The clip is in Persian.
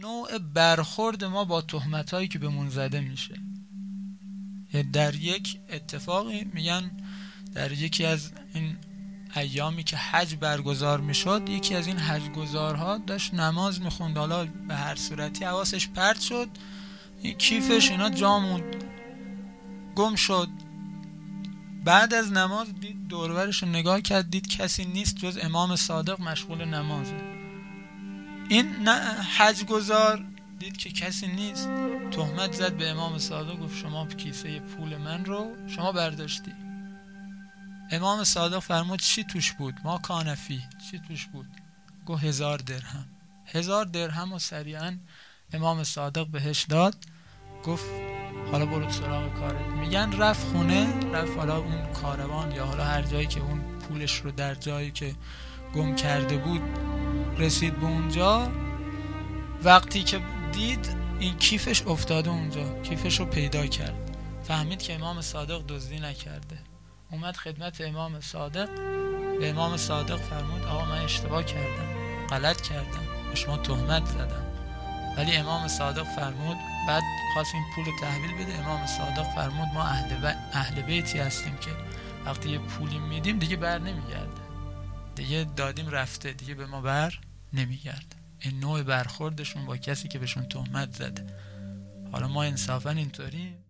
نوع برخورد ما با تهمت‌هایی که بهمون زده میشه. در یک اتفاقی میگن در یکی از این ایامی که حج برگزار میشد، یکی از این حجگزارها داشت نماز میخوند، حالا به هر صورتی حواسش پرت شد، این کیفش اینا جا موند، گم شد. بعد از نماز دید دور و برش رو نگاه کرد، دید کسی نیست جز امام صادق مشغول نمازه. این حجگزار دید که کسی نیست، تهمت زد به امام صادق، گفت شما کیسه پول من رو شما برداشتی. امام صادق فرمود چی توش بود؟ ما کانفی، چی توش بود؟ گفت 1000 درهم. 1000 درهم و سریعا امام صادق بهش داد، گفت حالا برو سراغ کارت. میگن رفت خونه، رفت حالا اون کاروان یا حالا هر جایی که اون پولش رو در جایی که گم کرده بود رسید به اونجا. وقتی که دید این کیفش افتاده اونجا، کیفش رو پیدا کرد، فهمید که امام صادق دزدی نکرده. اومد خدمت امام صادق، به امام صادق فرمود آقا من اشتباه کردم، غلط کردم، به شما تهمت زدم. ولی امام صادق فرمود، بعد خواست این پول رو تحویل بده، امام صادق فرمود ما اهل بیتی هستیم که وقتی یه پولی میدیم دیگه بر نمیگرده، دیگه دادیم رفته، دیگه به ما بر نمیگرده. این نوع برخوردشون با کسی که بهشون تهمت زده. حالا ما انصافا اینطوریم؟